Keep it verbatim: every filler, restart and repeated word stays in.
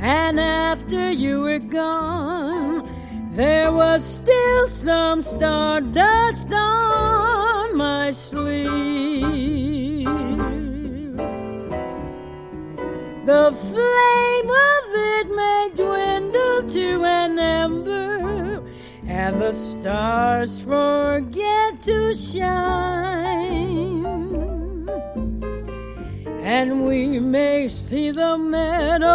and after you were gone, there was still some stardust on my sleeve. The flame of it may dwindle to an ember, and the stars forget to shine, and we may see the meadow